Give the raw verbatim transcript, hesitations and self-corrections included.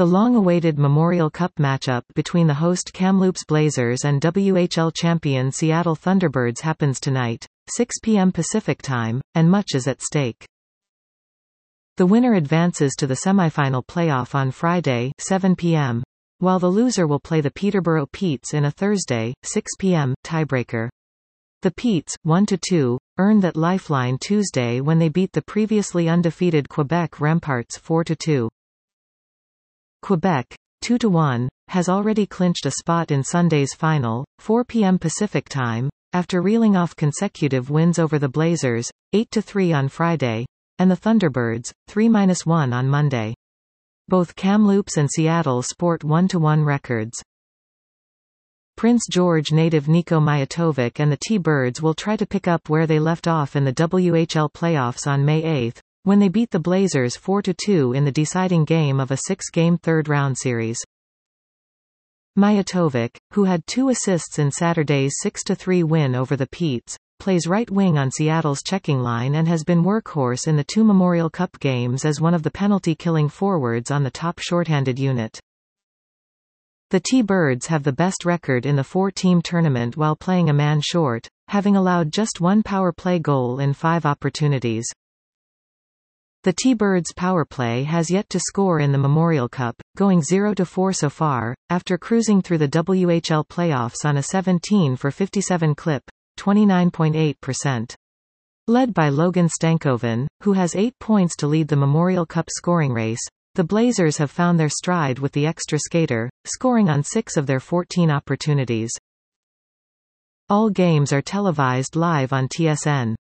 The long-awaited Memorial Cup matchup between the host Kamloops Blazers and W H L champion Seattle Thunderbirds happens tonight, six p m Pacific Time, and much is at stake. The winner advances to the semifinal playoff on Friday, seven p m, while the loser will play the Peterborough Petes in a Thursday, six p m tiebreaker. The Petes, one to two, earned that lifeline Tuesday when they beat the previously undefeated Quebec Remparts four to two. Quebec, two to one, has already clinched a spot in Sunday's final, four p m Pacific Time, after reeling off consecutive wins over the Blazers, eight to three on Friday, and the Thunderbirds, three to one on Monday. Both Kamloops and Seattle sport one to one records. Prince George native Niko Mijatovic and the T-Birds will try to pick up where they left off in the W H L playoffs on May eighth, when they beat the Blazers four to two in the deciding game of a six-game third-round series. Mijatovic, who had two assists in Saturday's six to three win over the Petes, plays right wing on Seattle's checking line and has been workhorse in the two Memorial Cup games as one of the penalty-killing forwards on the top shorthanded unit. The T-Birds have the best record in the four-team tournament while playing a man short, having allowed just one power play goal in five opportunities. The T-Birds' power play has yet to score in the Memorial Cup, going zero to four so far, after cruising through the W H L playoffs on a seventeen for fifty-seven clip, twenty-nine point eight percent. Led by Logan Stankoven, who has eight points to lead the Memorial Cup scoring race, the Blazers have found their stride with the extra skater, scoring on six of their fourteen opportunities. All games are televised live on T S N.